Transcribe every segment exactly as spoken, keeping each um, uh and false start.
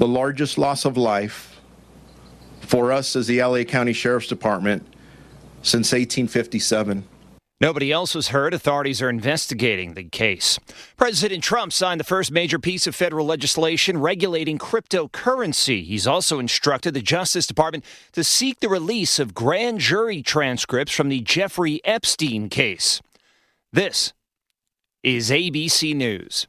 the largest loss of life for us as the L A County Sheriff's Department since eighteen fifty-seven. Nobody else was hurt. Authorities are investigating the case. President Trump signed the first major piece of federal legislation regulating cryptocurrency. He's also instructed the Justice Department to seek the release of grand jury transcripts from the Jeffrey Epstein case. This is A B C News.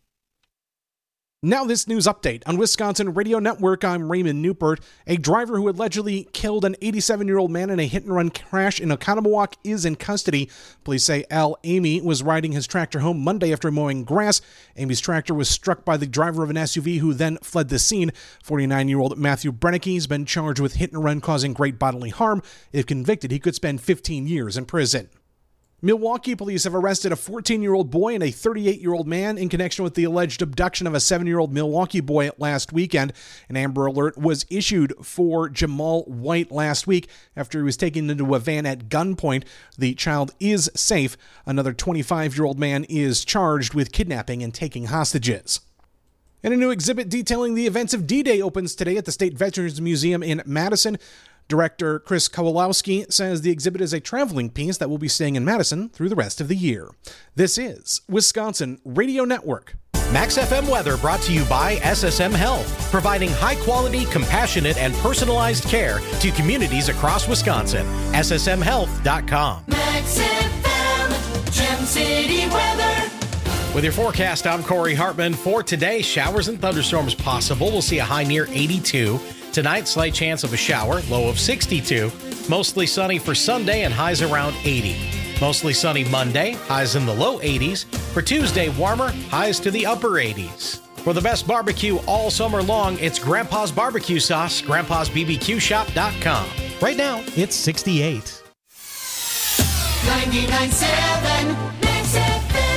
Now this news update. On Wisconsin Radio Network, I'm Raymond Newport. A driver who allegedly killed an eighty-seven-year-old man in a hit-and-run crash in Oconomowoc is in custody. Police say Al Amy was riding his tractor home Monday after mowing grass. Amy's tractor was struck by the driver of an S U V who then fled the scene. forty-nine-year-old Matthew Brennicky has been charged with hit-and-run causing great bodily harm. If convicted, he could spend fifteen years in prison. Milwaukee police have arrested a fourteen-year-old boy and a thirty-eight-year-old man in connection with the alleged abduction of a seven-year-old Milwaukee boy last weekend. An Amber Alert was issued for Jamal White last week after he was taken into a van at gunpoint. The child is safe. Another twenty-five-year-old man is charged with kidnapping and taking hostages. And a new exhibit detailing the events of D-Day opens today at the State Veterans Museum in Madison. Director Chris Kowalowski says the exhibit is a traveling piece that will be staying in Madison through the rest of the year. This is Wisconsin Radio Network. Max F M weather brought to you by S S M Health, providing high-quality, compassionate, and personalized care to communities across Wisconsin. S S M health dot com. Max F M, Gem City weather. With your forecast, I'm Corey Hartman. For today, showers and thunderstorms possible. We'll see a high near eighty-two. Tonight, slight chance of a shower, low of sixty-two. Mostly sunny for Sunday and highs around eighty. Mostly sunny Monday, highs in the low eighties. For Tuesday, warmer, highs to the upper eighties. For the best barbecue all summer long, it's Grandpa's Barbecue Sauce, grandpas b b q shop dot com. Right now, it's sixty-eight. ninety-nine point seven Max F M.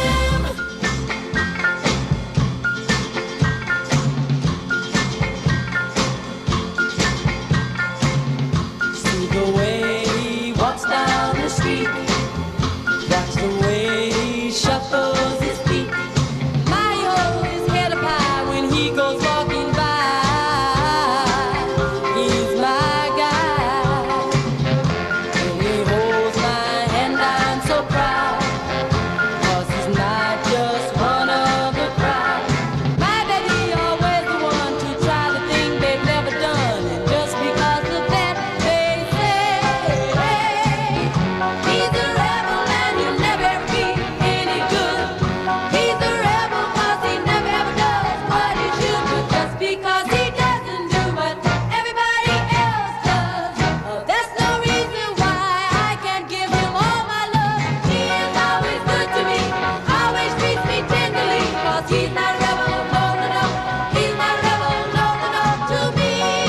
The way he walks down the street, watch the way he shuffles his feet. My oh, his head up high when he goes walking by. He's my guy, and he holds my hand, I'm so proud, 'cause he's not just one of the crowd. My baby always the one to try the thing they've never done, and just because of that, they he's a rebel and he'll never ever be any good. He's a rebel 'cause he never ever does what he should. But just because he doesn't do what everybody else does, oh, that's no reason why I can't give him all my love. He is always good to me, always treats me tenderly, 'cause he's my rebel, no, no, no. He's my rebel, no, no, no, to me.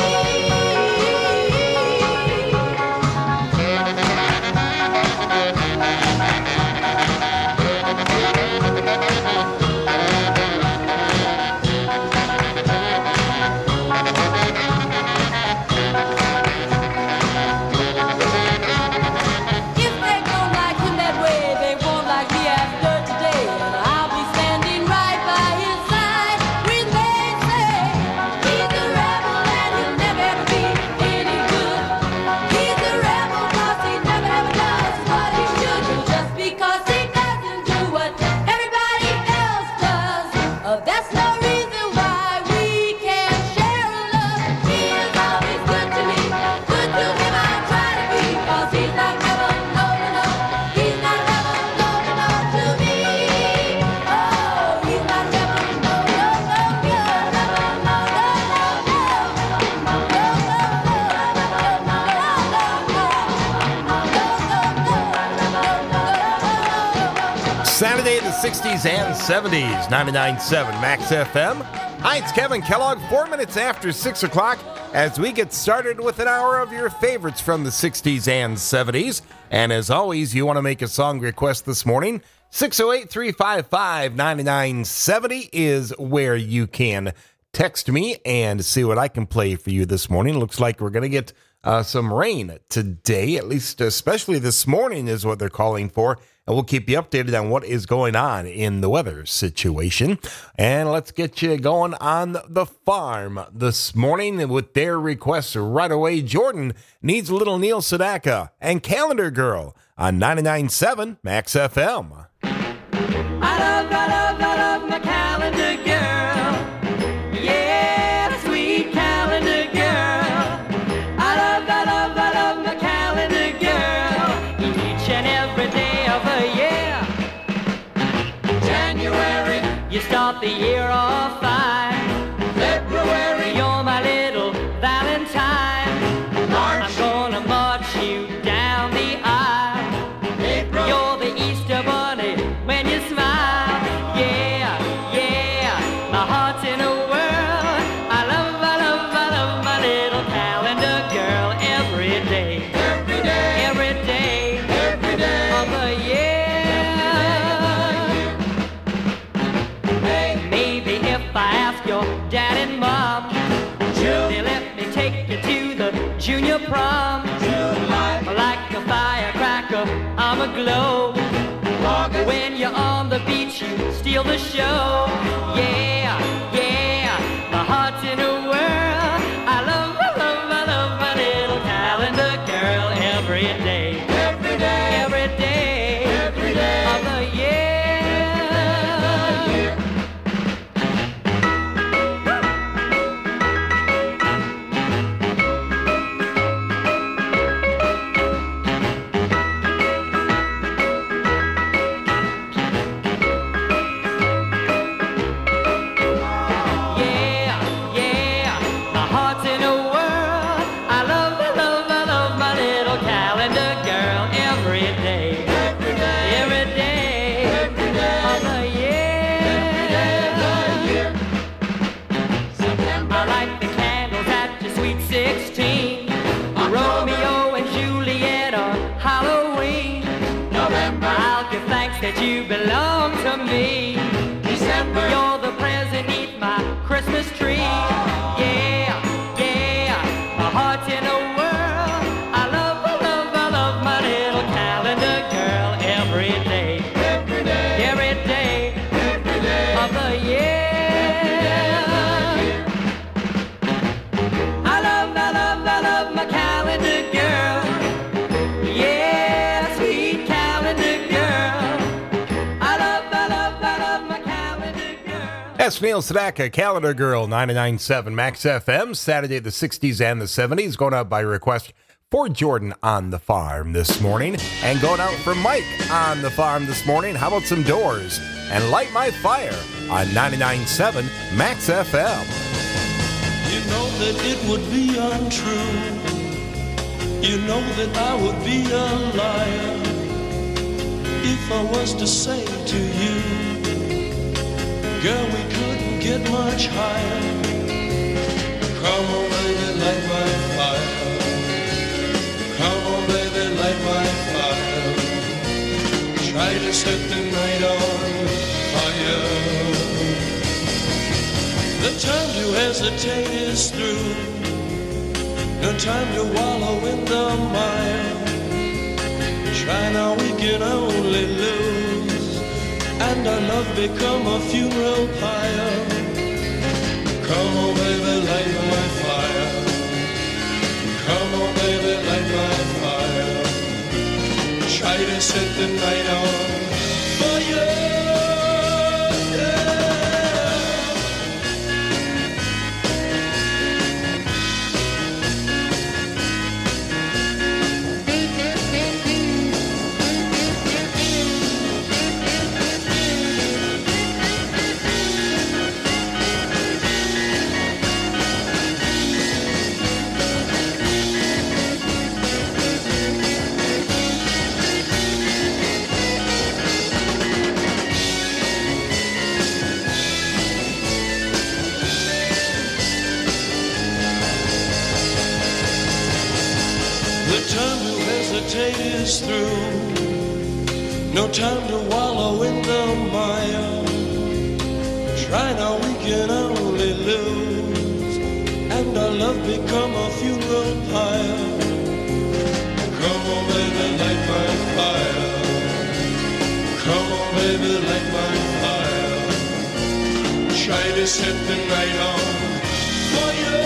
If they don't like him that way, they won't like me after today. And I'll be standing right by his side when they say he's a rebel and he'll never ever be any good. He's a rebel 'cause he never ever does what he should. And just because he doesn't do what everybody else does, oh, that's no reason why we can't share a love. He is always good to me, good to him I try to be, 'cause he's not rebel, no, no, no. He's not rebel, no, no, no, to me. Oh, he's not rebel, no, no, no, no, rebel, no, no, no, no, no, Saturday, the sixties and seventies, ninety-nine point seven Max F M. Hi, it's Kevin Kellogg, four minutes after six o'clock, as we get started with an hour of your favorites from the sixties and seventies. And as always, you want to make a song request this morning, six oh eight, three five five, nine nine seven oh is where you can text me and see what I can play for you this morning. Looks like we're going to get uh, some rain today, at least especially this morning is what they're calling for. and we'll keep you updated on what is going on in the weather situation. And let's get you going on the farm this morning with their requests right away. Jordan needs a little Neil Sedaka and Calendar Girl on ninety-nine point seven Max F M. I love, I love, I love my calendar girl. Yeah, the sweet calendar girl. I love, I love, I love my calendar girl. Each and every day of the year. January, you start the year off fine. February, you're my little Valentine. March, I'm gonna march you down the aisle. April, you're the Easter bunny when you smile. Yeah, yeah, my heart's in a whirl. I love, I love, I love my little calendar girl every day. Every day, every day, every day of the year. Hey, maybe if I ask your dad and mom, they'll let me take you to the junior prom. Like a firecracker, I'm aglow. When you're on the beach, you steal the show. Yeah, yeah, my heart's in a whirl. I love, I love, I love my little calendar girl every day. Every day, every day, every day of the year. Yeah, yeah, my heart's in a whirl. I love, I love, I love my little calendar girl every day. Every day, every day, every day of the year. September, I light the candles at your sweet sixteen. Romeo and Juliet on Halloween. November, I'll give thanks that you belong to me. December, you're the present beneath my Christmas tree. Yeah, yeah, my heart's in a whirl. I love, I love, I love my little calendar girl every day. Every day, every day, every day of the year. I love, I love, I love my calendar girl. Yeah, sweet calendar girl. I love, I love, I love my calendar girl. That's Neil Sedaka, Calendar Girl, ninety-nine point seven Max F M, Saturday the sixties and the seventies, going out by request for Jordan on the farm this morning, and going out for Mike on the farm this morning. How about some Doors and Light My Fire on ninety-nine point seven Max F M. You know that it would be untrue. You know that I would be a liar if I was to say to you, girl, we couldn't get much higher. Come on, baby, light my fire. Come on, baby, light my fire. Try to set the night on fire. The time to hesitate is through. No time to wallow in the mire. Try now, we can only lose, and our love become a funeral pyre. Come on, baby, light my fire. Come on, baby, light my fire. Try to set the night on fire. Is through. No time to wallow in the mire. Try now, we can only lose, and our love become a funeral pyre. Come on, baby, light my fire. baby, light my fire. Try to set the night on fire.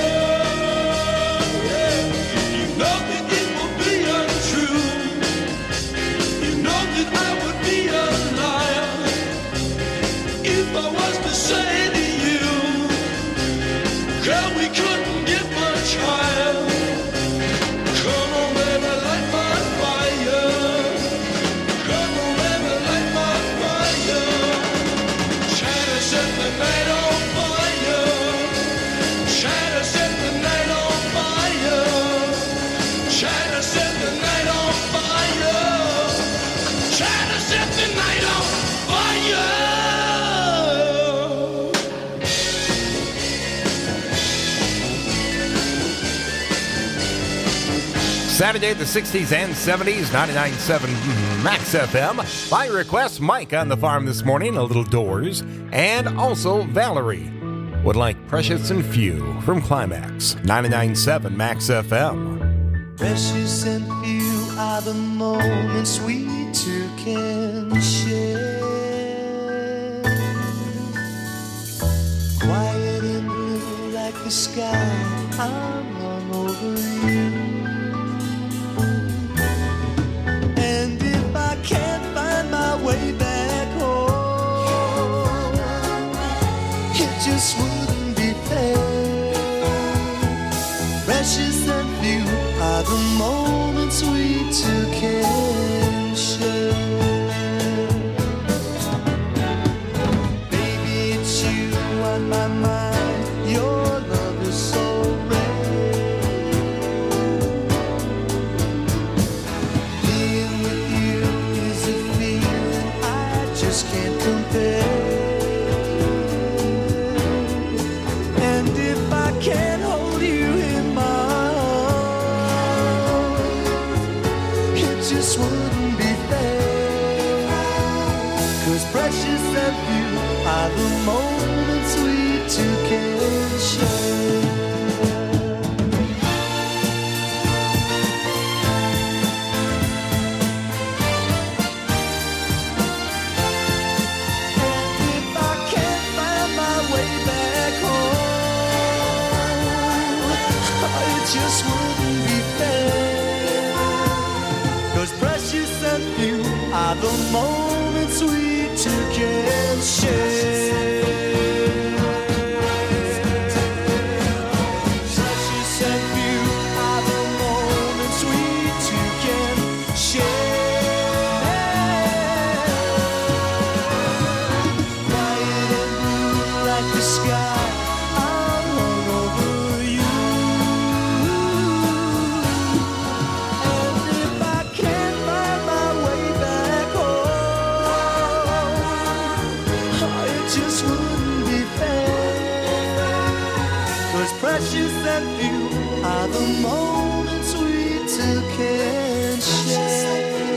Yeah. You know that it will be untrue. You know that I would be a liar if I was to say to you, girl, we couldn't get much higher. Come on, baby, light my fire. Come on, baby, light my fire. Try to set the night on fire. Try to set the night on fire. Try to set the night on fire. Try to set the night on fire. Saturday, the sixties and seventies, ninety-nine point seven Max F M. By request, Mike on the farm this morning, a little Doors, and also Valerie would like Precious and Few from Climax, ninety-nine point seven Max F M. Precious and few are the moments we two can share. Quiet and blue like the sky, I'm hung over you. And if I can't find my way back home, it just wouldn't be fair. Precious and few are the moments we two can share. Baby, it's you on my mind. Your love is so rare. Being with you is a feeling I just can't compare. And if I can't hold you in my arms, it just wouldn't be fair. 'Cause precious and few are the moments we two can share. And if I can't find my way back home, it just wouldn't be fair. 'Cause precious and few are the moments we two can share. Precious and few are the moments we two can share. Quiet and blue like the sky, I'm hung over you. And if I can't find my way back home, it just wouldn't be fair. 'Cause precious and few are the moments we two can share.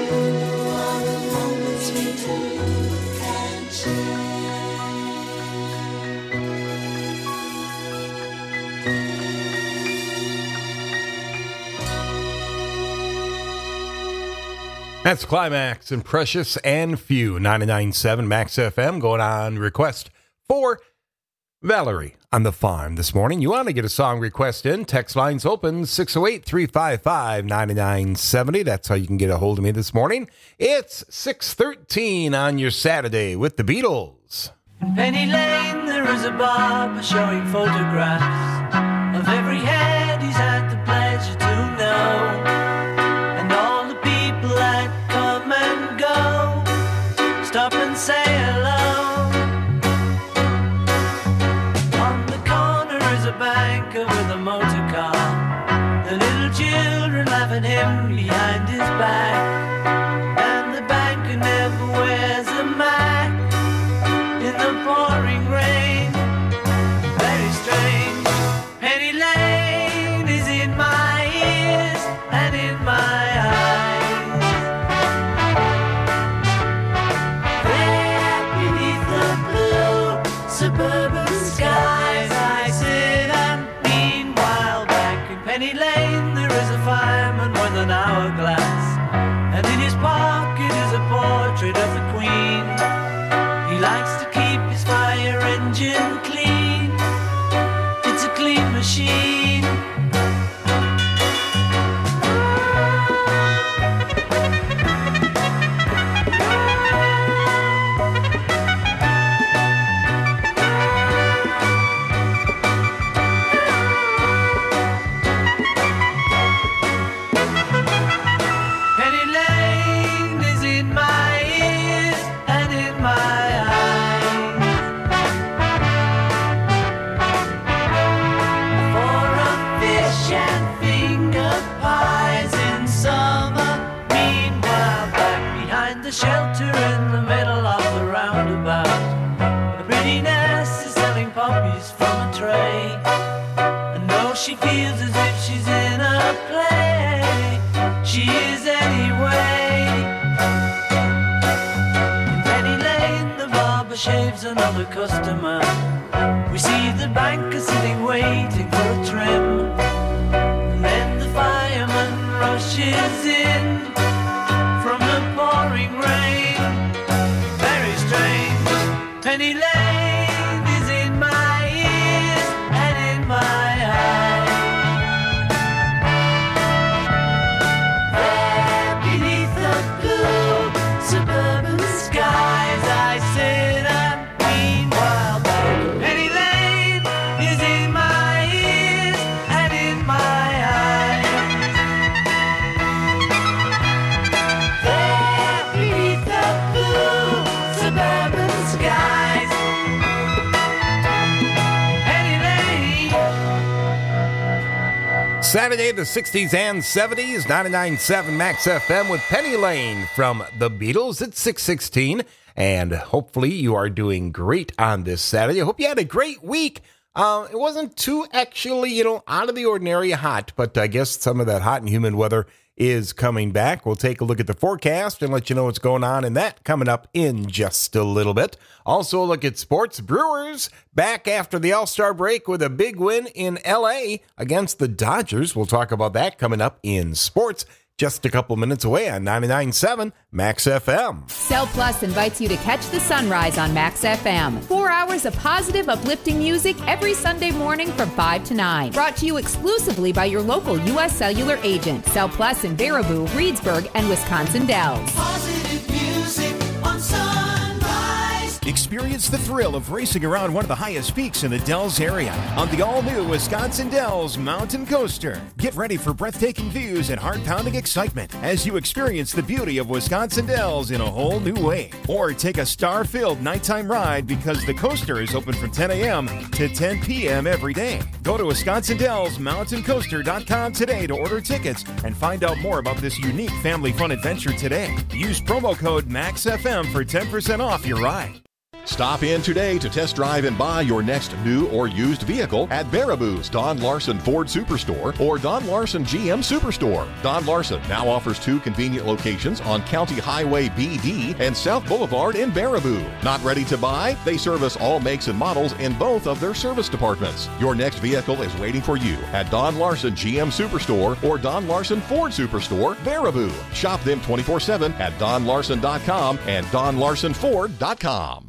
That's Climax and Precious and Few, ninety-nine point seven Max F M, going on request for Valerie on the farm this morning. You want to get a song request in, text lines open, six oh eight, three five five, nine nine seven oh. That's how you can get a hold of me this morning. It's six thirteen on your Saturday with the Beatles. In Penny Lane there is a barber showing photographs of every head he's had the pleasure to know, and all the people that come and go stop and say hello. On the corner is a banker with a motor car, the little children laugh at him behind his back, and the banker never wears a mask in the pouring rain. Very strange. Penny Lane is in my ears and in my eyes. There beneath the blue suburban skies I sit, and meanwhile back in Penny Lane there is a fireman with an hourglass, and in his pocket is a portrait of the Queen. feels as if she's in a play. She is anyway. In Penny Lane, the barber shaves another customer. We see the banker sitting waiting for a trim. And then the fireman rushes in from the pouring rain. Very strange. Penny Lane is in my ears and in my eyes. There beneath the blue suburban skies, I sit and meanwhile Penny Lane is in my ears and in my eyes. There beneath the blue suburban skies, Penny Lane. Saturday, the sixties and seventies, ninety-nine point seven Max F M with Penny Lane from The Beatles at six sixteen. And hopefully you are doing great on this Saturday. I hope you had a great week. Uh, it wasn't too actually, you know, out of the ordinary hot, but I guess some of that hot and humid weather is coming back. We'll take a look at the forecast and let you know what's going on in that coming up in just a little bit. Also a look at sports. Brewers back after the All-Star break with a big win in L A against the Dodgers. We'll talk about that coming up in sports. Just a couple minutes away on ninety-nine point seven Max F M. Cell Plus invites you to catch the sunrise on Max F M. Four hours of positive, uplifting music every Sunday morning from five to nine. Brought to you exclusively by your local U S Cellular agent. Cell Plus in Baraboo, Reedsburg, and Wisconsin Dells. Positive music on Sunrise. Experience the thrill of racing around one of the highest peaks in the Dells area on the all-new Wisconsin Dells Mountain Coaster. Get ready for breathtaking views and heart-pounding excitement as you experience the beauty of Wisconsin Dells in a whole new way. Or take a star-filled nighttime ride because the coaster is open from ten a.m. to ten p.m. every day. Go to Wisconsin Dells Mountain Coaster dot com today to order tickets and find out more about this unique family fun adventure today. Use promo code Max F M for ten percent off your ride. Stop in today to test drive and buy your next new or used vehicle at Baraboo's Don Larson Ford Superstore or Don Larson G M Superstore. Don Larson now offers two convenient locations on County Highway B D and South Boulevard in Baraboo. Not ready to buy? They service all makes and models in both of their service departments. Your next vehicle is waiting for you at Don Larson G M Superstore or Don Larson Ford Superstore, Baraboo. Shop them twenty-four seven at Don Larson dot com and Don Larson Ford dot com.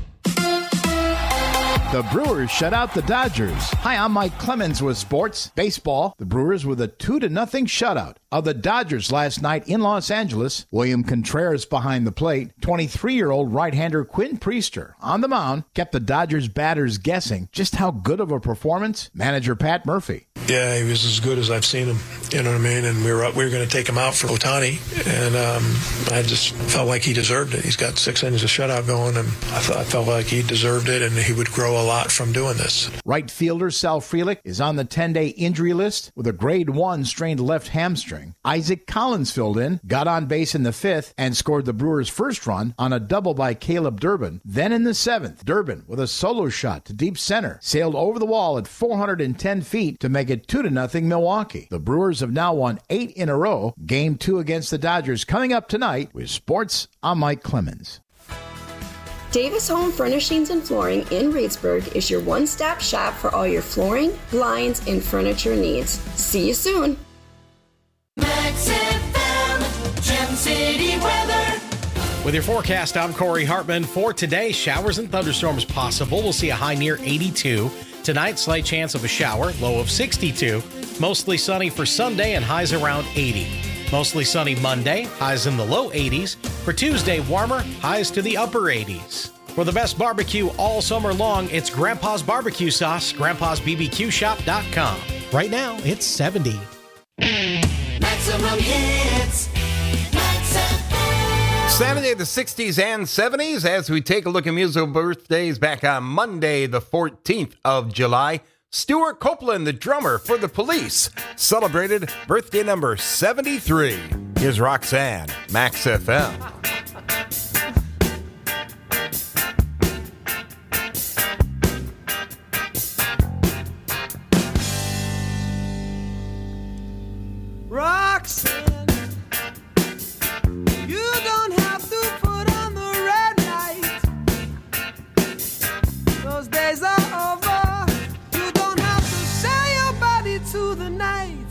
The Brewers shut out the Dodgers. Hi, I'm Mike Clemens with sports. Baseball, the Brewers with a two to nothing shutout of the Dodgers last night in Los Angeles. William Contreras behind the plate. twenty-three-year-old right-hander Quinn Priester on the mound kept the Dodgers batters guessing just how good of a performance. Manager Pat Murphy. Yeah, he was as good as I've seen him. You know what I mean? And we were we were going to take him out for Ohtani, and um, I just felt like he deserved it. He's got six innings of shutout going, and I, th- I felt like he deserved it, and he would grow a lot from doing this. Right fielder Sal Frelick is on the ten-day injury list with a grade one strained left hamstring. Isaac Collins filled in, got on base in the fifth, and scored the Brewers' first run on a double by Caleb Durbin. Then in the seventh, Durbin, with a solo shot to deep center, sailed over the wall at four hundred ten feet to make it two to nothing Milwaukee. The Brewers have now won eight in a row. Game two against the Dodgers coming up tonight. With sports, I'm Mike Clemens. Davis Home Furnishings and Flooring in Reedsburg is your one-stop shop for all your flooring, blinds, and furniture needs. See you soon. Max F M, Gem City weather. With your forecast, I'm Corey Hartman. For today, showers and thunderstorms possible. We'll see a high near eighty-two. Tonight, slight chance of a shower, low of sixty-two. Mostly sunny for Sunday and highs around eighty. Mostly sunny Monday, highs in the low eighties. For Tuesday, warmer, highs to the upper eighties. For the best barbecue all summer long, it's Grandpa's Barbecue Sauce, grandpas b b q shop dot com. Right now, it's seventy. Maximum hits. Max F M. Saturday, the sixties and seventies, as we take a look at musical birthdays back on Monday, the fourteenth of July. Stuart Copeland, the drummer for The Police, celebrated birthday number seventy-three. Here's Roxanne, Max F M. Roxanne, you don't have to put on the red light. Those days are over. You don't have to sell your body to the night.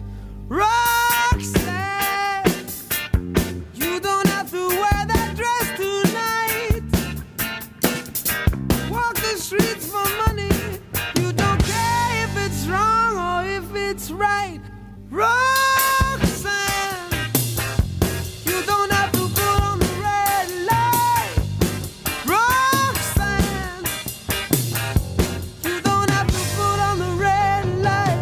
Roxanne, you don't have to wear that dress tonight. Walk the streets for money. You don't care if it's wrong or if it's right. Roxanne, you don't have to put on the red light. Roxanne, you don't have to put on the red light.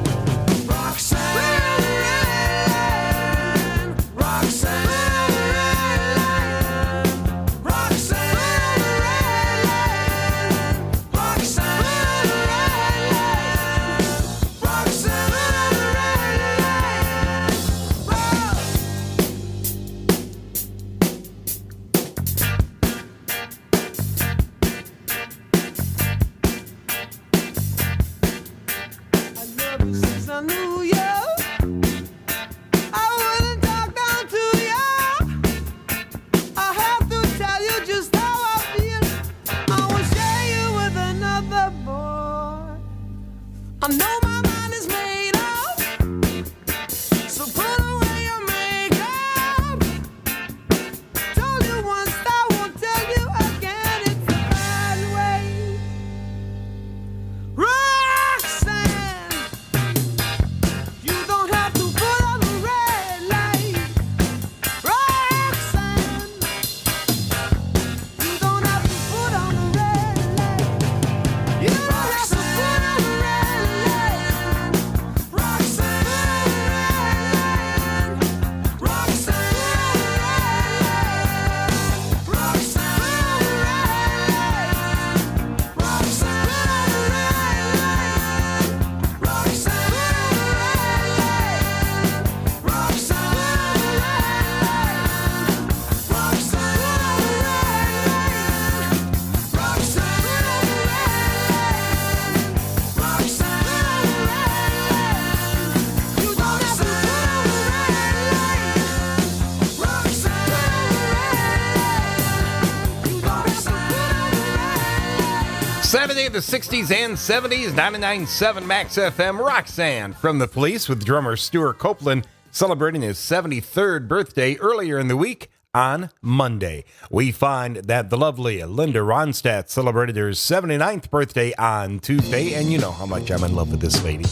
Roxanne, Roxanne, Roxanne, since I knew you, I wouldn't talk down to you. I have to tell you just how I feel. I won't share you with another boy. I know my mind is made up, so put away your makeup. Told you once, I won't tell you again. It's a bad way. Roxanne, you don't have to put on the red light. Roxanne, you don't have to put on the red light. You don't have to put on the red light. Roxanne, Roxanne, Saturday of the sixties and seventies, ninety-nine point seven Max F M. Roxanne from The Police with drummer Stuart Copeland celebrating his seventy-third birthday earlier in the week on Monday. We find that the lovely Linda Ronstadt celebrated her seventy-ninth birthday on Tuesday, and you know how much I'm in love with this lady.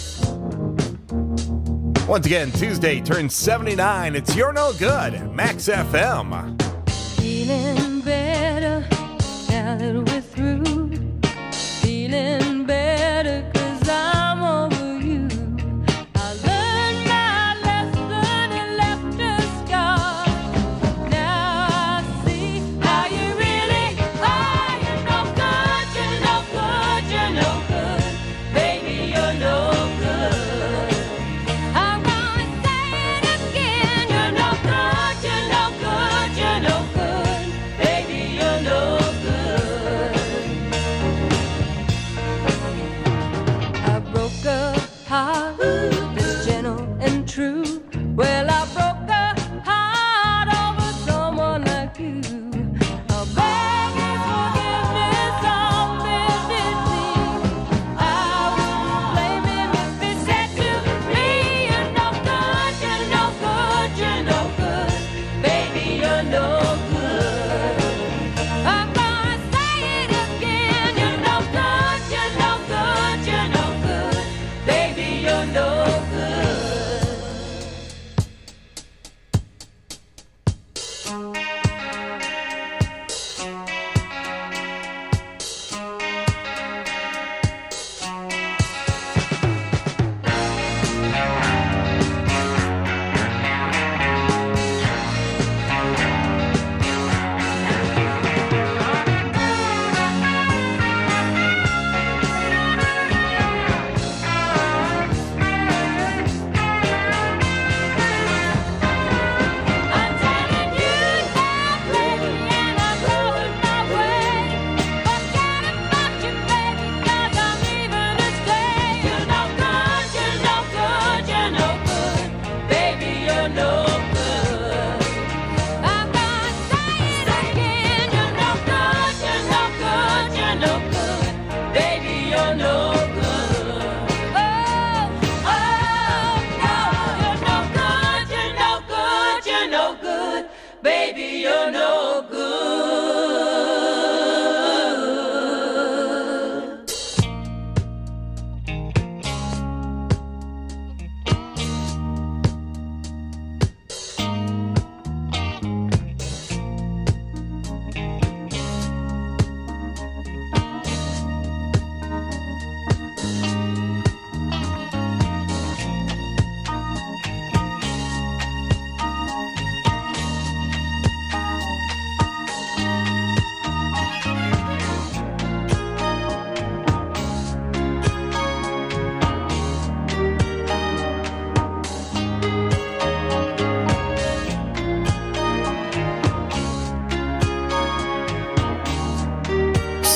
Once again, Tuesday turns seventy-nine. It's You're No Good, Max F M. Feeling better now that we're through. Feeling better 'cause I'm over you. I learned my lesson and left a scar. Now I see how you really are. You're no good, you're no good, you're no good. Baby, you're no good. I'm gonna say it again. You're no good, you're no good, you're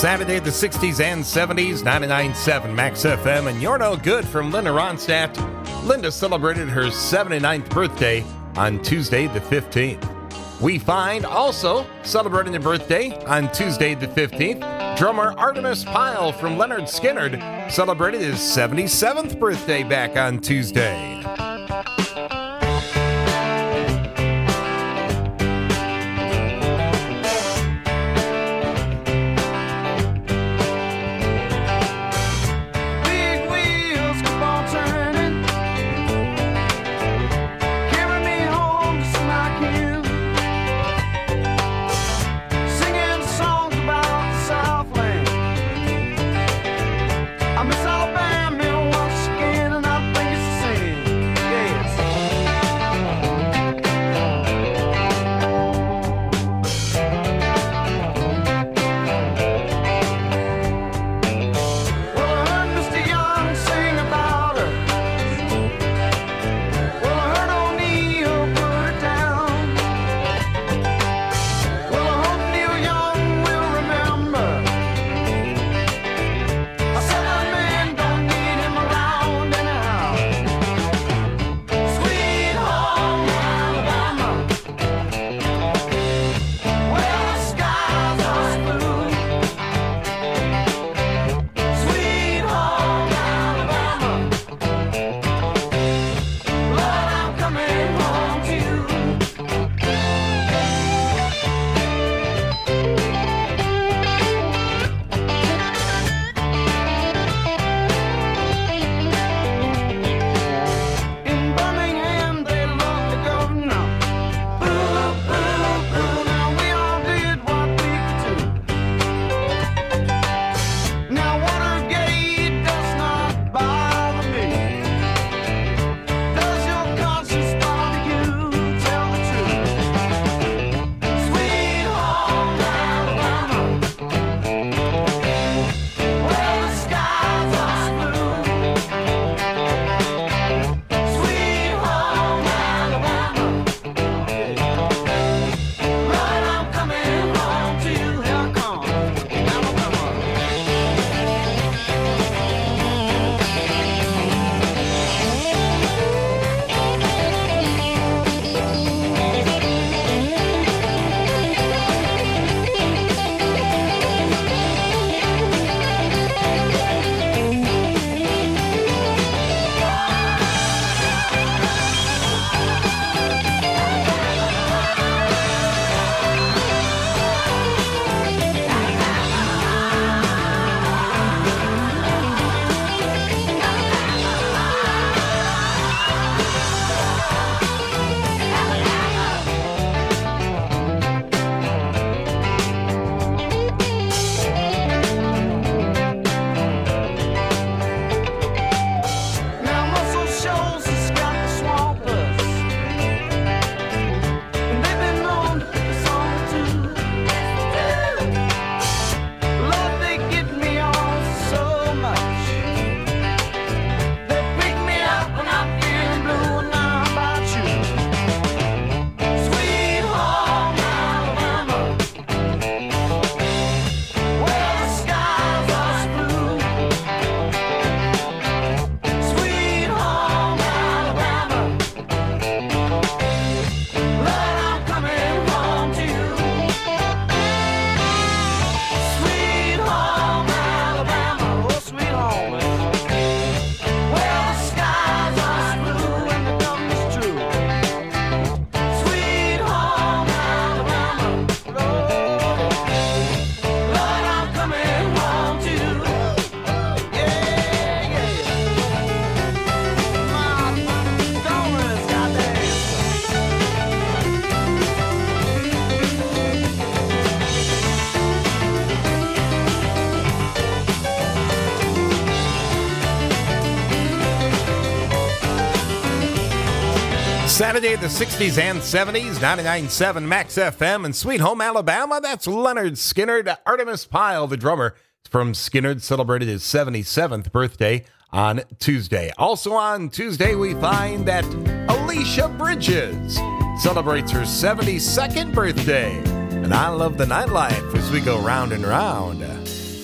Saturday, the sixties and seventies, ninety-nine point seven Max F M, and You're No Good from Linda Ronstadt. Linda celebrated her seventy-ninth birthday on Tuesday, the fifteenth. We find also celebrating a birthday on Tuesday, the fifteenth, drummer Artemis Pyle from Leonard Skinner celebrated his seventy-seventh birthday back on Tuesday. Saturday, the sixties and seventies, ninety-nine point seven Max F M and Sweet Home Alabama. That's Leonard Skinner. Artemis Pyle, the drummer from Skinner, celebrated his seventy-seventh birthday on Tuesday. Also on Tuesday, we find that Alicia Bridges celebrates her seventy-second birthday. And I love the nightlife as we go round and round.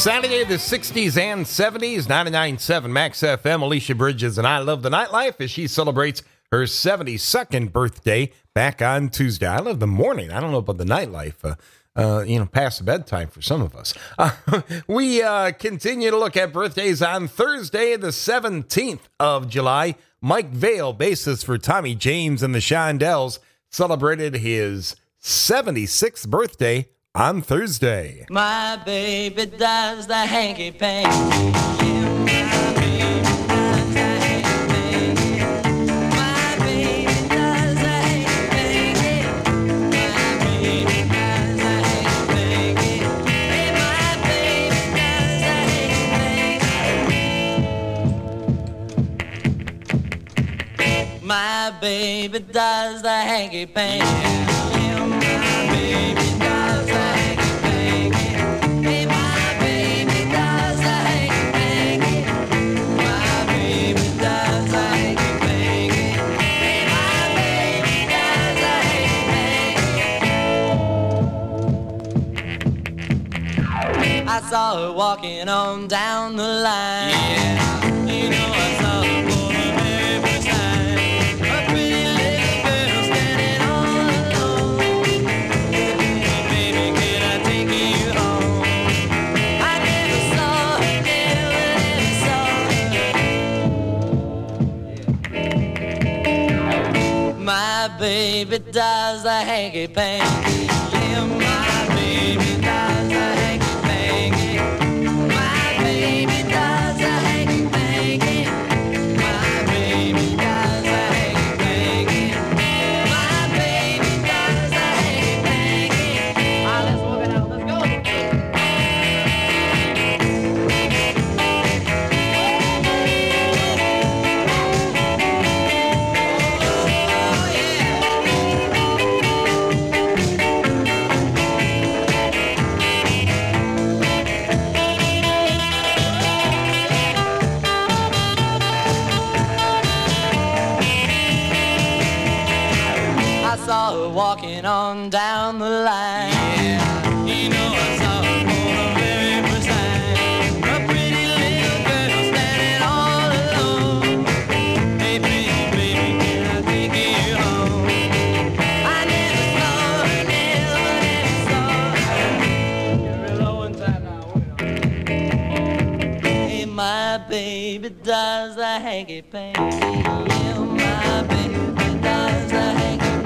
Saturday, the sixties and seventies, ninety-nine point seven Max F M. Alicia Bridges and I love the nightlife as she celebrates her seventy-second birthday back on Tuesday. I love the morning. I don't know about the nightlife. Uh, uh, you know, past bedtime for some of us. Uh, we uh, continue to look at birthdays on Thursday, the seventeenth of July. Mike Vale, bassist for Tommy James and the Shondells, celebrated his seventy-sixth birthday on Thursday. My baby does the hanky panky. My baby does the hanky panky. Yeah, my baby does the hanky panky. Hey, my baby does the hanky panky. My baby does the hanky panky. Hey, my baby does the hanky panky. I saw her walking on down the line. Yeah, you know I saw her. My baby does the hanky panky. Yeah, my baby does the hanky panky. My baby does the hanky panky. My baby does the hanky panky. My baby does the hanky panky. Ah, let's walk it out. Let's go. Saw her walking on down the line. Yeah, you know I saw her for the very first time. A pretty little girl standing all alone. Hey, baby, baby, can I take you home? I never saw her, never, never saw her. You're real low inside now. Hey, my baby does the hanky panky. Yeah, my baby does the hanky panky.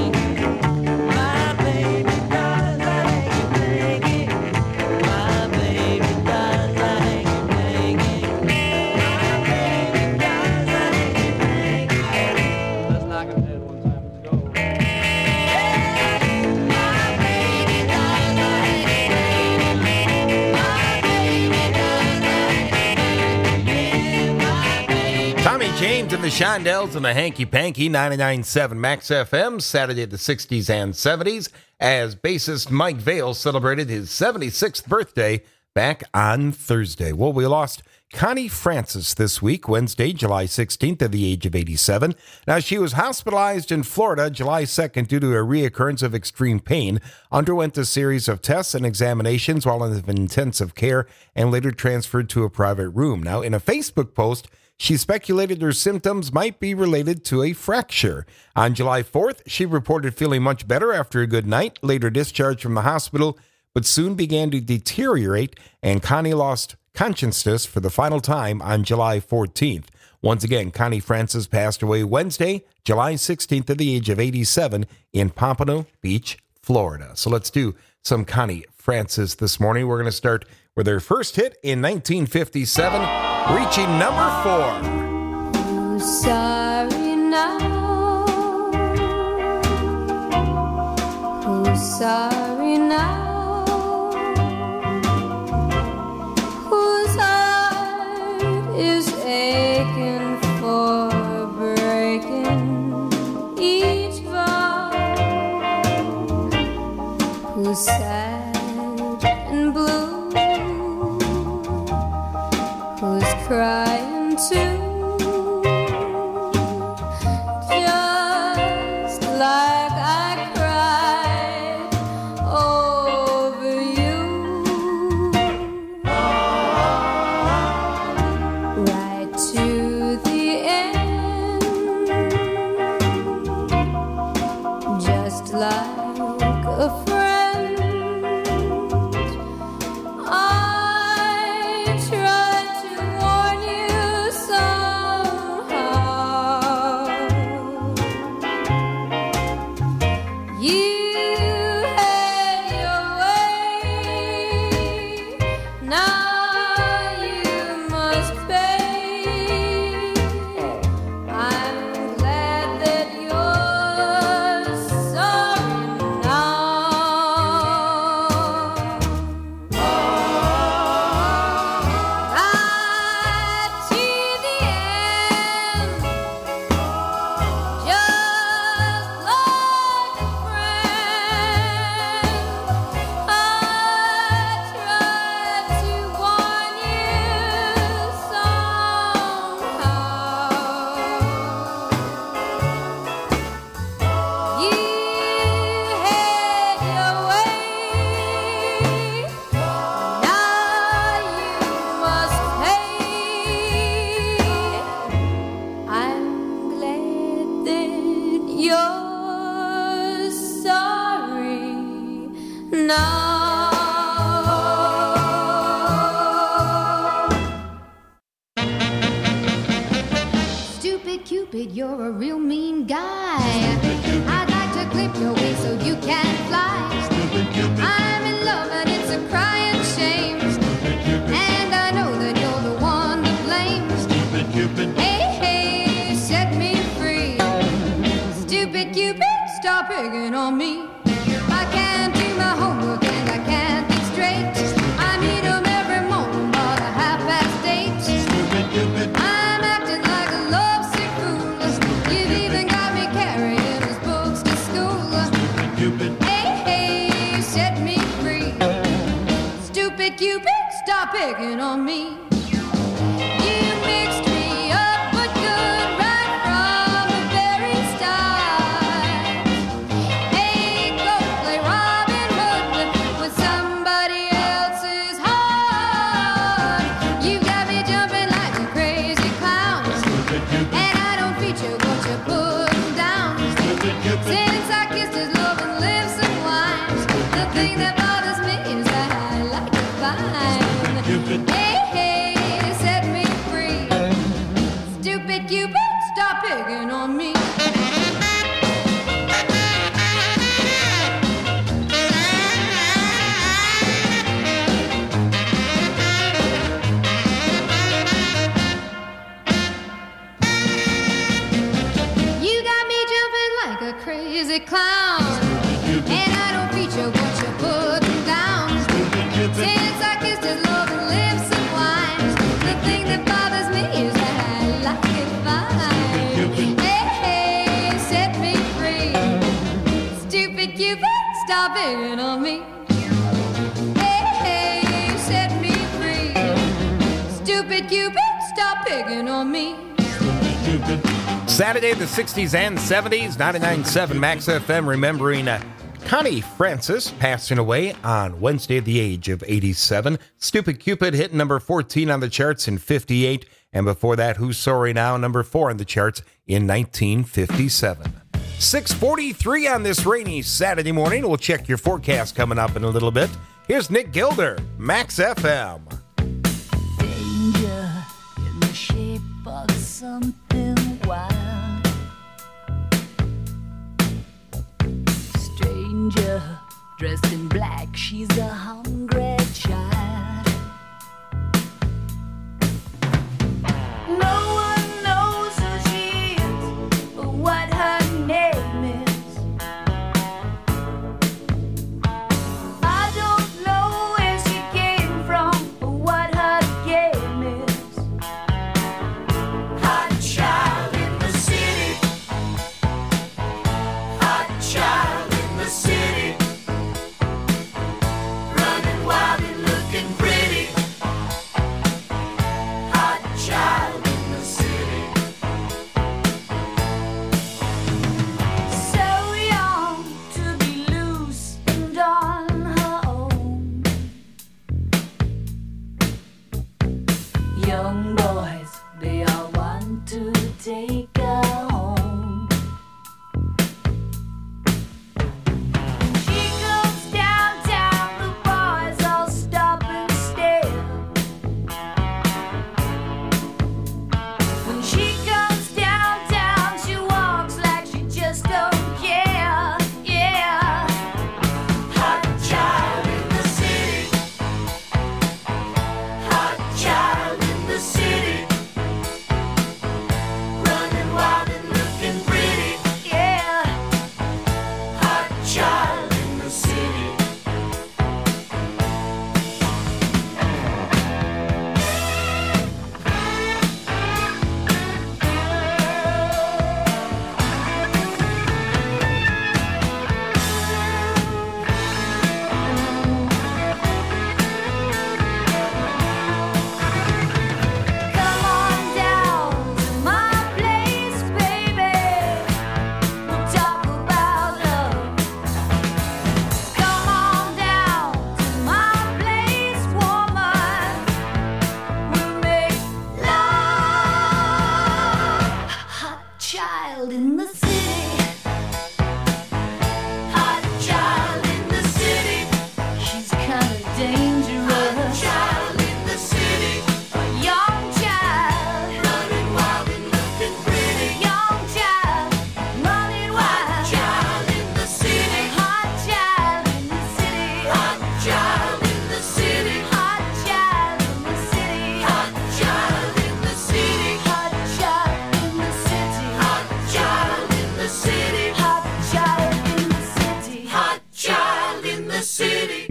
James and the Shondells and the Hanky Panky, ninety-nine point seven Max F M, Saturday the sixties and seventies, as bassist Mike Vale celebrated his seventy-sixth birthday back on Thursday. Well, we lost Connie Francis this week, Wednesday, July sixteenth, at the age of eighty-seven. Now, she was hospitalized in Florida July second due to a reoccurrence of extreme pain, underwent a series of tests and examinations while in intensive care, and later transferred to a private room. Now, in a Facebook post, she speculated her symptoms might be related to a fracture. On July fourth, she reported feeling much better after a good night, later discharged from the hospital, but soon began to deteriorate, and Connie lost consciousness for the final time on July fourteenth. Once again, Connie Francis passed away Wednesday, July sixteenth, at the age of eighty-seven in Pompano Beach, Florida. So let's do some Connie Francis this morning. We're going to start with her first hit in nineteen fifty-seven, reaching number four. Who's sorry now? Who's sorry now? Whose heart is aching for breaking each vow? Who's sad and blue? Who's crying too? Just like I cried over you. Cupid, you're a real mean guy. I'd like to clip your wings so you can fly. I'm in love and it's a crying shame. And I know that you're the one to blame. Hey, hey, set me free. Stupid Cupid, stop picking on me. I can't do my homework and I can't think straight. I meet 'em every morning about a half past eight. I'm acting like a lovesick fool. You've even got me carrying his books to school. Hey, hey, set me free. Stupid Cupid, stop picking on me. You mixed me up but good right from the very start. Hey, go play Robin Hood with somebody else's heart. You got me jumping like a crazy clown, and I don't feature what you're putting down. Since I kissed his loving lips and wine, the thing that bothers me is that I like it fine. Hey, hey, set me free. Stupid Cupid, stop picking on me. You got me jumping like a crazy clown, and I don't feature what you're putting down. Since I kissed his loving lips and wine, the thing that bothers me is that I like it fine. Hey, hey, set me free. Stupid Cupid, stop picking on me. Hey, hey, set me free. Stupid Cupid, stop picking on me. Saturday, the sixties and seventies, ninety-nine point seven Max F M, remembering uh, Connie Francis passing away on Wednesday at the age of eighty-seven. Stupid Cupid hit number fourteen on the charts in fifty-eight. And before that, Who's Sorry Now, number four on the charts in nineteen fifty-seven. six forty-three on this rainy Saturday morning. We'll check your forecast coming up in a little bit. Here's Nick Gilder, Max F M. Danger in the shape of something wild. Stranger dressed in black, she's a hungry child. No one knows who she is or what her name is. I don't know where she came from or what her game is. Hot child in the city. Hot child in the city. Running wild and looking pretty. Hot child in the city. So young to be loose and on her own. Young boys, they all want to take her home. She goes downtown, the boys all stop and stare. When she comes downtown, she walks like she just don't care. Yeah. Hot child in the city. Hot child in the city. Running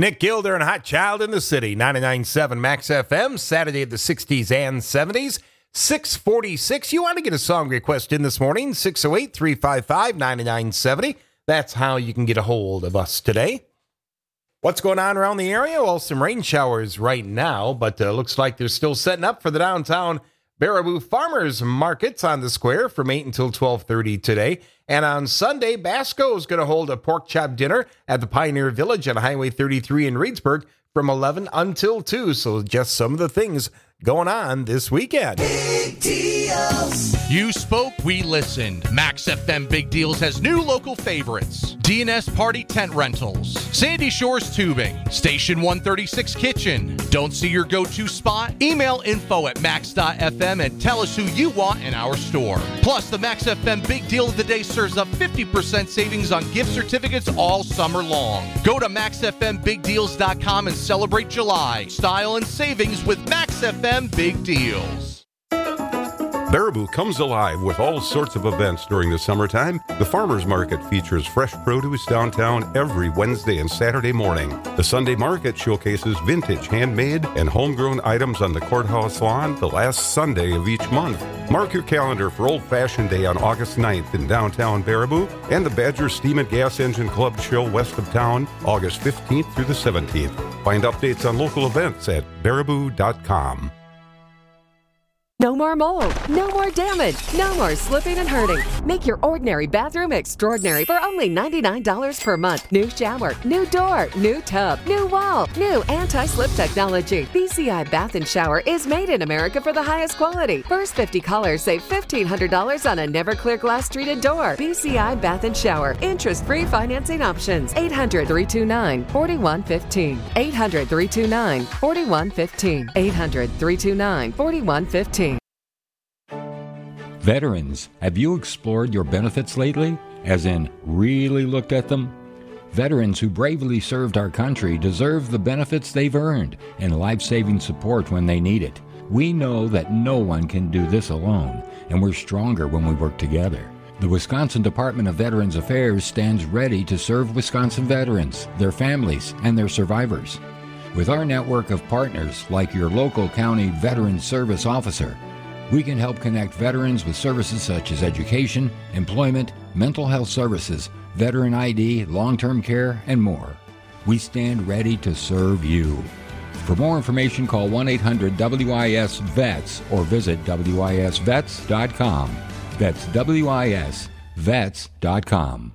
Nick Gilder and Hot Child in the City, ninety-nine point seven Max F M, Saturday of the sixties and seventies, six forty-six. You want to get a song request in this morning, six oh eight, three five five, nine nine seven oh. That's how you can get a hold of us today. What's going on around the area? Well, some rain showers right now, but uh, looks like they're still setting up for the downtown Baraboo Farmers Markets on the square from eight until twelve thirty today. And on Sunday, Basco is going to hold a pork chop dinner at the Pioneer Village on Highway thirty-three in Reedsburg from eleven until two. So just some of the things going on this weekend. Big deals. You spoke, we listened. Max F M Big Deals has new local favorites. D and S Party Tent Rentals, Sandy Shores Tubing, Station one thirty-six Kitchen. Don't see your go-to spot? Email info at max dot f m and tell us who you want in our store. Plus, the Max F M Big Deal of the Day serves up fifty percent savings on gift certificates all summer long. Go to max f m big deals dot com and celebrate July. Style and savings with Max F M Big Deals. Baraboo comes alive with all sorts of events during the summertime. The Farmers Market features fresh produce downtown every Wednesday and Saturday morning. The Sunday Market showcases vintage, handmade, and homegrown items on the courthouse lawn the last Sunday of each month. Mark your calendar for Old Fashioned Day on August ninth in downtown Baraboo and the Badger Steam and Gas Engine Club show west of town August fifteenth through the seventeenth. Find updates on local events at baraboo dot com. No more mold, no more damage, no more slipping and hurting. Make your ordinary bathroom extraordinary for only ninety-nine dollars per month. New shower, new door, new tub, new wall, new anti-slip technology. B C I Bath and Shower is made in America for the highest quality. First fifty callers save fifteen hundred dollars on a never clear glass treated door. B C I Bath and Shower. Interest-free financing options. eight hundred, three two nine, four one one five. eight hundred, three two nine, four one one five. eight hundred, three two nine, four one one five. Veterans, have you explored your benefits lately? As in, really looked at them? Veterans who bravely served our country deserve the benefits they've earned and life-saving support when they need it. We know that no one can do this alone, and we're stronger when we work together. The Wisconsin Department of Veterans Affairs stands ready to serve Wisconsin veterans, their families, and their survivors. With our network of partners like your local county Veterans Service Officer, we can help connect veterans with services such as education, employment, mental health services, veteran I D, long-term care, and more. We stand ready to serve you. For more information, call one eight hundred W I S vets or visit W I S vets dot com. That's W I S vets dot com.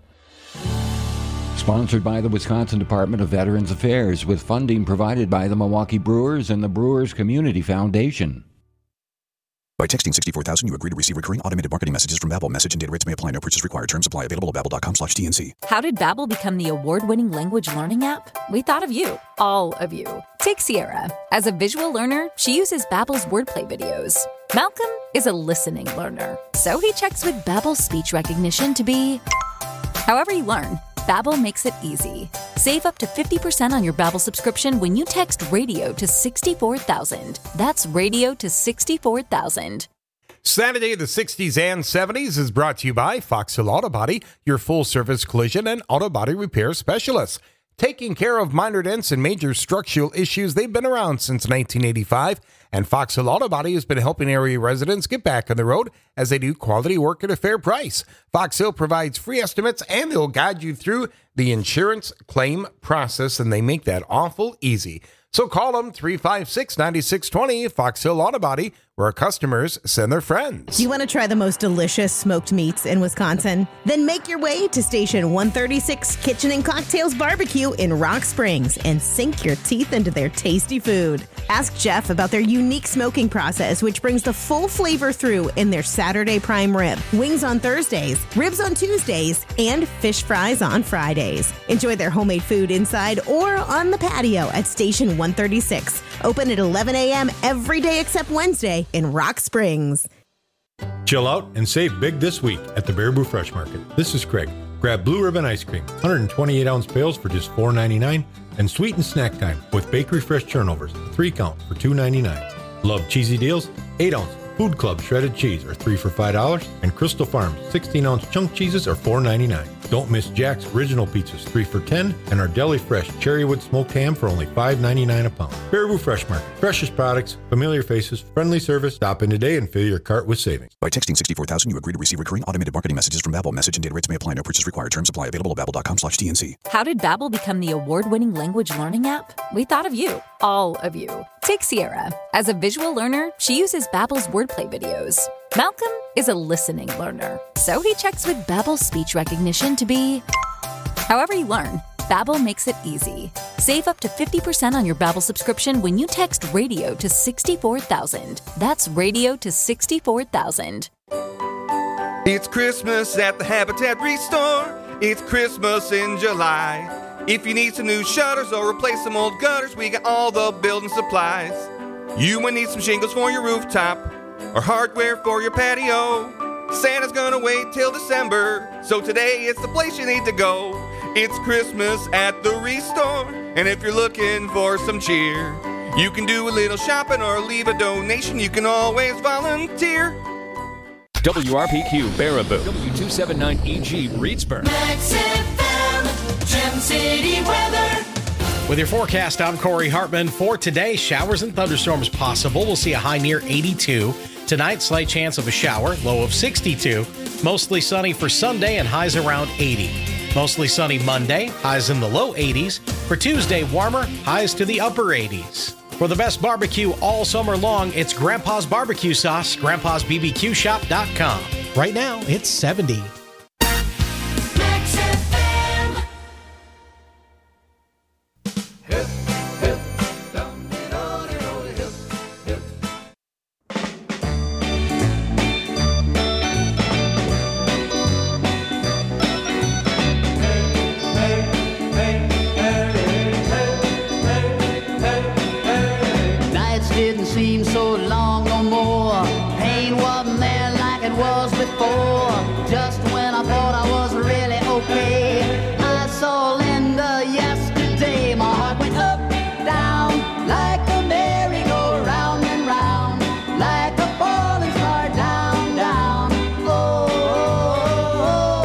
Sponsored by the Wisconsin Department of Veterans Affairs with funding provided by the Milwaukee Brewers and the Brewers Community Foundation. By texting sixty-four thousand, you agree to receive recurring automated marketing messages from Babbel. Message and data rates may apply. No purchase required. Terms apply. Available at babbel dot com slash T N C. How did Babbel become the award-winning language learning app? We thought of you. All of you. Take Sierra. As a visual learner, she uses Babbel's wordplay videos. Malcolm is a listening learner, so he checks with Babbel's speech recognition to be... However you learn, Babbel makes it easy. Save up to fifty percent on your Babbel subscription when you text radio to sixty-four thousand. That's radio to sixty-four thousand. Saturday of the sixties and seventies is brought to you by Fox Hill Auto Body, your full-service collision and auto body repair specialists. Taking care of minor dents and major structural issues, they've been around since nineteen eighty-five, and Fox Hill Auto Body has been helping area residents get back on the road as they do quality work at a fair price. Fox Hill provides free estimates, and they'll guide you through the insurance claim process, and they make that awful easy. So call them three five six, nine six two zero, Fox Hill Auto Body, where customers send their friends. Do you want to try the most delicious smoked meats in Wisconsin? Then make your way to Station one thirty-six Kitchen and Cocktails Barbecue in Rock Springs and sink your teeth into their tasty food. Ask Jeff about their unique smoking process, which brings the full flavor through in their Saturday prime rib, wings on Thursdays, ribs on Tuesdays, and fish fries on Fridays. Enjoy their homemade food inside or on the patio at Station one thirty-six. Open at eleven a.m. every day except Wednesday in Rock Springs. Chill out and save big this week at the Baraboo Fresh Market. This is Craig. Grab Blue Ribbon Ice Cream, one hundred twenty-eight ounce pails for just four ninety-nine, and Sweeten Snack Time with Bakery Fresh Turnovers, three count for two ninety-nine. Love cheesy deals? eight ounce Food Club shredded cheese are three for five dollars, and Crystal Farms sixteen ounce chunk cheeses are four ninety-nine. Don't miss Jack's Original Pizzas, three for ten, and our Deli Fresh Cherrywood Smoked Ham for only five ninety-nine a pound. Baraboo Fresh Market. Freshest products, familiar faces, friendly service. Stop in today and fill your cart with savings. By texting sixty-four thousand, you agree to receive recurring automated marketing messages from Babbel. Message and data rates may apply. No purchase required. Terms apply. Available at babbel.com slash TNC. How did Babbel become the award-winning language learning app? We thought of you, all of you. Take Sierra. As a visual learner, she uses Babbel's wordplay videos. Malcolm is a listening learner, so he checks with Babbel's speech recognition to be however you learn. Babbel makes it easy. Save up to fifty percent on your Babbel subscription when you text radio to sixty-four thousand. That's radio to sixty-four thousand. It's Christmas at the Habitat Restore. It's Christmas in July. If you need some new shutters or replace some old gutters, we got all the building supplies. You might need some shingles for your rooftop or hardware for your patio. Santa's gonna wait till December, so today it's the place you need to go. It's Christmas at the Restore, and if you're looking for some cheer, you can do a little shopping or leave a donation. You can always volunteer. W R P Q Baraboo, W two seventy-nine E G Reedsburg. Max F M, Gem City weather. With your forecast, I'm Corey Hartman. For today, showers and thunderstorms possible. We'll see a high near eighty-two. Tonight, slight chance of a shower, low of sixty-two. Mostly sunny for Sunday and highs around eighty. Mostly sunny Monday, highs in the low eighties. For Tuesday, warmer, highs to the upper eighties. For the best barbecue all summer long, it's Grandpa's Barbecue Sauce, grandpas b b q shop dot com. Right now, it's seventy. Max F M. Hip, hip, dum, de, do, de, do, de, hip, hip. Nights didn't seem so long no more. Pain wasn't there like it was before. Just when I thought I was really okay, I saw Linda yesterday. My heart went up, down, like a merry-go-round and round, like a falling star down, down. Oh, oh,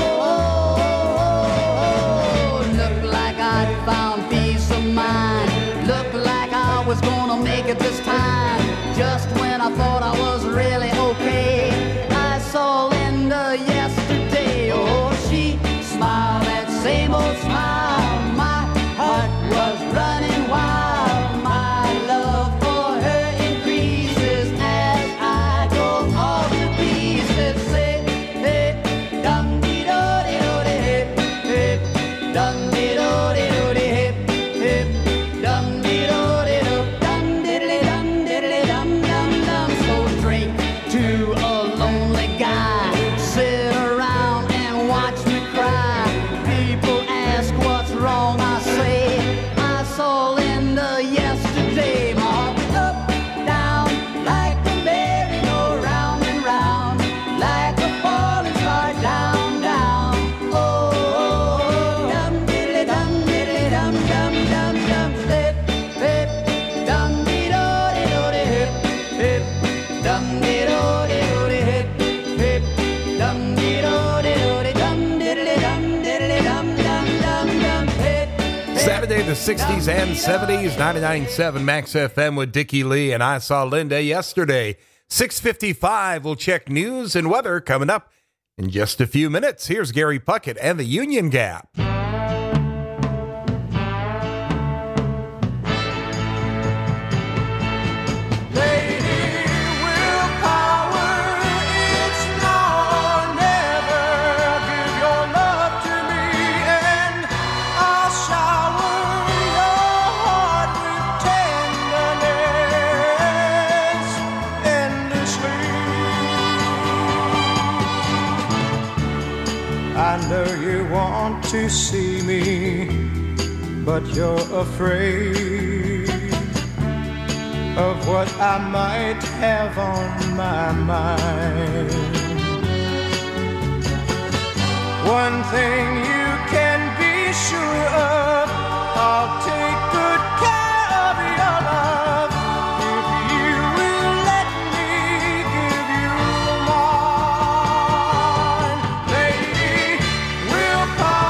oh, oh, oh. Looked like I'd found peace of mind. Looked like I was gonna make it this time. Just when I thought I was really okay, I saw Linda yesterday. Oh, she smiled that same old smile. My heart was running wild. My love for her increases as I go all to pieces. Say, hey, dum dee do dee do dee hip, hip, dum dee do dee do dee hip, hip, dum dee do dee do, dum diddly dum diddly dum dum dum. So drink to a lonely guy, sit around and watch me cry. People ask what's wrong, I say I saw Linda yesterday. My heart went up, down, like a merry-go-round and round, like a falling star down, down. Oh, oh, oh, dum diddly dum diddly dum dum dum dum. Hip, hip, dum dee do dee do dee hip, hip, dum dee do dee do dee hip, hip, dum dee do dee do dee dum diddly dum diddly dum dum dum dum. Hip, hip, Saturday, the sixties and seventies, ninety-nine point seven Max F M with Dickie Lee, and I saw Linda yesterday. six fifty-five, we'll check news and weather coming up in just a few minutes. Here's Gary Puckett and the Union Gap. I know you want to see me, but you're afraid of what I might have on my mind. One thing you can be sure of, I'll take good care of your love if you will let me give you mine. Lady, willpower.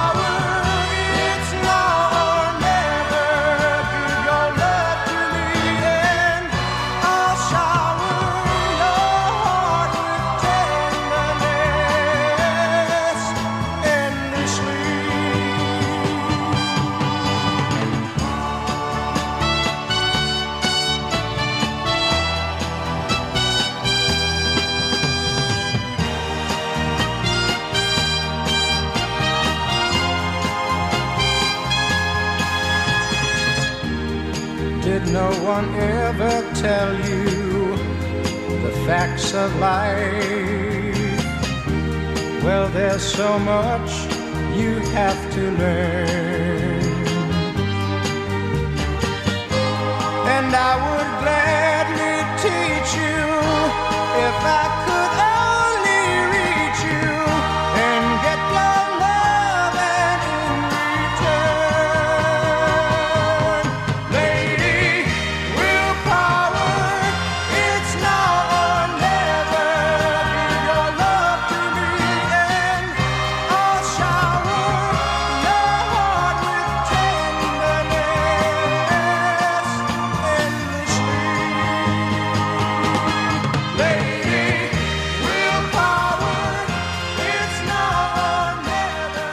one ever tell you the facts of life? Well, there's so much you have to learn, and I would gladly teach you if I could only reach you and get your love and in return. Lady, willpower, it's now or never. Give your love to me and I'll shower your heart with tenderness endlessly. Lady, willpower, it's now or never.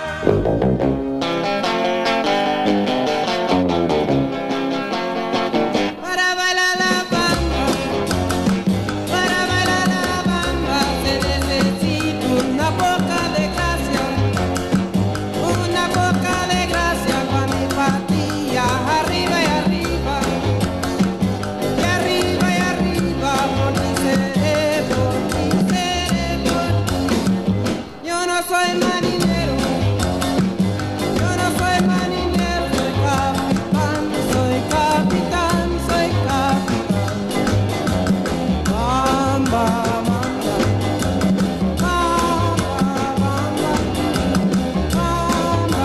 Para bailar la bamba, para bailar la bamba se necesita una poca de gracia, una poca de gracia para mi patilla, arriba y arriba, y arriba y arriba, por ti seré, por ti seré, por ti. Yo no soy marinero, yo no soy marinero, soy capitán, soy capitán, soy capitán. Bamba, bamba, bamba, bamba,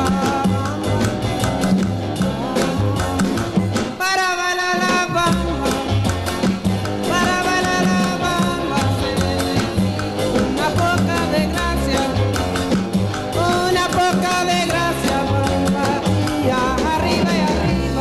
bamba. Para bailar la bamba, para bailar la bamba se necesita una poca de gracia, una poca de gracia para mi patilla, arriba y arriba.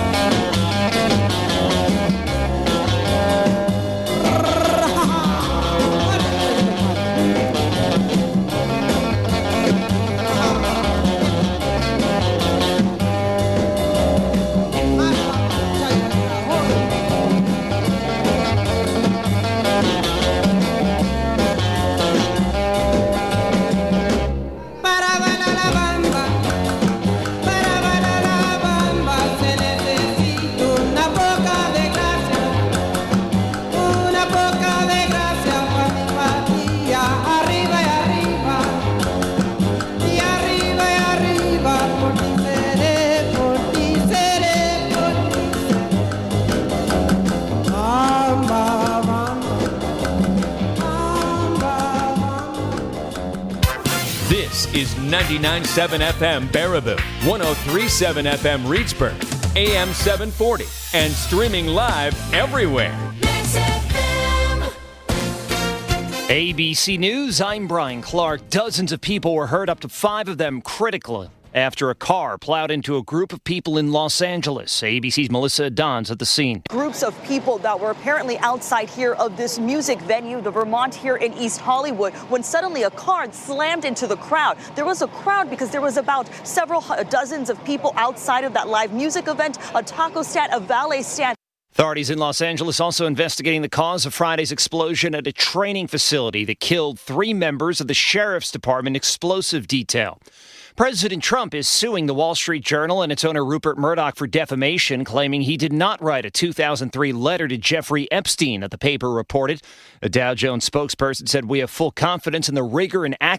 Para bailar la bamba, para bailar la bamba se necesita una poca de gracia, una poca de gracia para mi patilla, arriba y arriba, y arriba y arriba, por ti seré, por ti seré, por ti seré. Bamba, bamba, bamba, bamba. This is ninety-nine point seven F M Baraboo, one oh three point seven F M Reedsburg, A M seven forty, and streaming live everywhere. A B C News, I'm Brian Clark. Dozens of people were hurt, up to five of them critically, after a car plowed into a group of people in Los Angeles. A B C's Melissa Don's at the scene. Groups of people that were apparently outside here of this music venue, the Vermont here in East Hollywood, when suddenly a car slammed into the crowd. There was a crowd because there was about several hu- dozens of people outside of that live music event, a taco stand, a valet stand. Authorities in Los Angeles also investigating the cause of Friday's explosion at a training facility that killed three members of the Sheriff's Department explosive detail. President Trump is suing the Wall Street Journal and its owner Rupert Murdoch for defamation, claiming he did not write a two thousand three letter to Jeffrey Epstein, that the paper reported. A Dow Jones spokesperson said, "We have full confidence in the rigor and accuracy